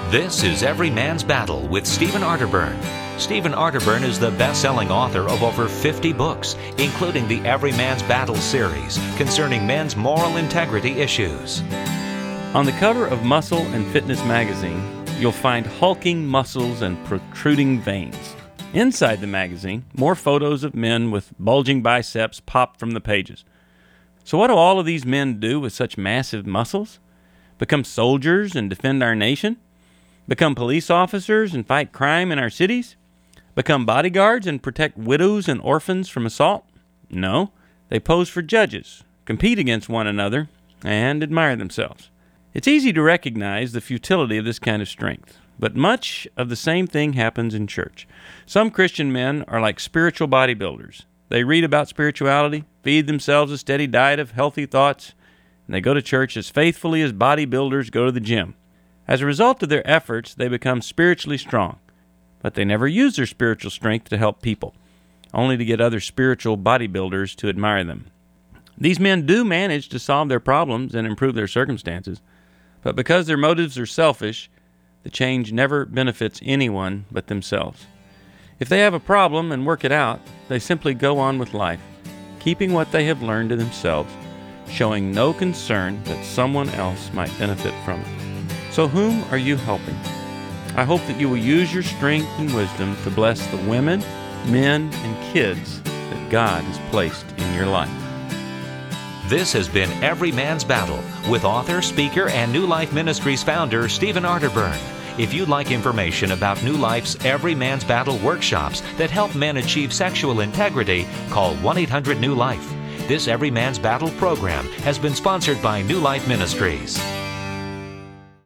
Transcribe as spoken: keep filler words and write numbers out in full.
This is Every Man's Battle with Stephen Arterburn. Stephen Arterburn is the best-selling author of over fifty books, including the Every Man's Battle series concerning men's moral integrity issues. On the cover of Muscle and Fitness magazine, you'll find hulking muscles and protruding veins. Inside the magazine, more photos of men with bulging biceps pop from the pages. So what do all of these men do with such massive muscles? Become soldiers and defend our nation? Become police officers and fight crime in our cities? Become bodyguards and protect widows and orphans from assault? No, they pose for judges, compete against one another, and admire themselves. It's easy to recognize the futility of this kind of strength, but much of the same thing happens in church. Some Christian men are like spiritual bodybuilders. They read about spirituality, feed themselves a steady diet of healthy thoughts, and they go to church as faithfully as bodybuilders go to the gym. As a result of their efforts, they become spiritually strong, but they never use their spiritual strength to help people, only to get other spiritual bodybuilders to admire them. These men do manage to solve their problems and improve their circumstances, but because their motives are selfish, the change never benefits anyone but themselves. If they have a problem and work it out, they simply go on with life, keeping what they have learned to themselves, showing no concern that someone else might benefit from it. So whom are you helping? I hope that you will use your strength and wisdom to bless the women, men, and kids that God has placed in your life. This has been Every Man's Battle with author, speaker, and New Life Ministries founder Stephen Arterburn. If you'd like information about New Life's Every Man's Battle workshops that help men achieve sexual integrity, call one eight hundred new life. This Every Man's Battle program has been sponsored by New Life Ministries.